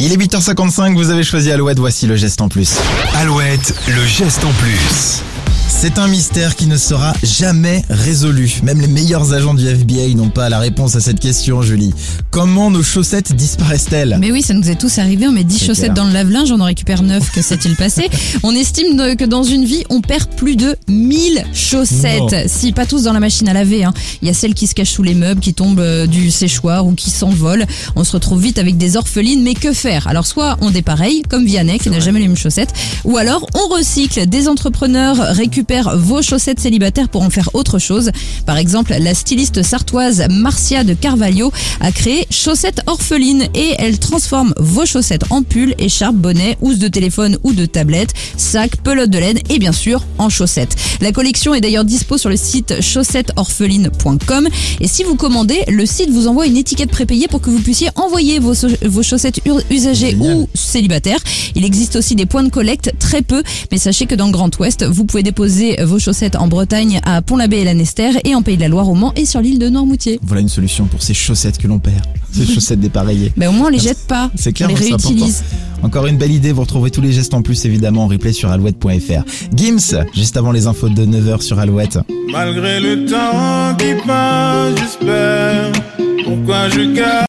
Il est 8h55, vous avez choisi Alouette, voici le geste en plus. Alouette, le geste en plus. C'est un mystère qui ne sera jamais résolu. Même les meilleurs agents du FBI n'ont pas la réponse à cette question, Julie. Comment nos chaussettes disparaissent-elles ? Mais oui, ça nous est tous arrivé, on met 10 chaussettes dans le lave-linge, on en récupère 9, que s'est-il passé ? On estime que dans une vie, on perd plus de 1000 chaussettes. Non. Si, pas tous dans la machine à laver, hein. Il y a celles qui se cachent sous les meubles, qui tombent du séchoir ou qui s'envolent. On se retrouve vite avec des orphelines, mais que faire ? Alors soit on dépareille, comme Vianney qui n'a jamais les mêmes chaussettes, ou alors on recycle. Des entrepreneurs récupèrent vos chaussettes célibataires pour en faire autre chose. Par exemple, la styliste sartoise Marcia de Carvalho a créé Chaussettes Orphelines et elle transforme vos chaussettes en pulls, écharpes, bonnets, housses de téléphone ou de tablette, sacs, pelotes de laine et bien sûr en chaussettes. La collection est d'ailleurs dispo sur le site chaussettesorphelines.com et si vous commandez, le site vous envoie une étiquette prépayée pour que vous puissiez envoyer vos chaussettes usagées Génial. ou célibataires. Il existe aussi des points de collecte, très peu, mais sachez que dans le Grand Ouest, vous pouvez déposer vos chaussettes en Bretagne à Pont-l'Abbé et Lanester et en Pays de la Loire au Mans et sur l'île de Noirmoutier. Voilà une solution pour ces chaussettes que l'on perd. Ces chaussettes dépareillées. Mais au moins on les jette pas, C'est clair, on les c'est important. réutilise. Encore une belle idée, vous retrouvez tous les gestes en plus évidemment en replay sur alouette.fr. Gims, juste avant les infos de 9h sur Alouette. Malgré le temps qui passe, j'espère. Pourquoi je garde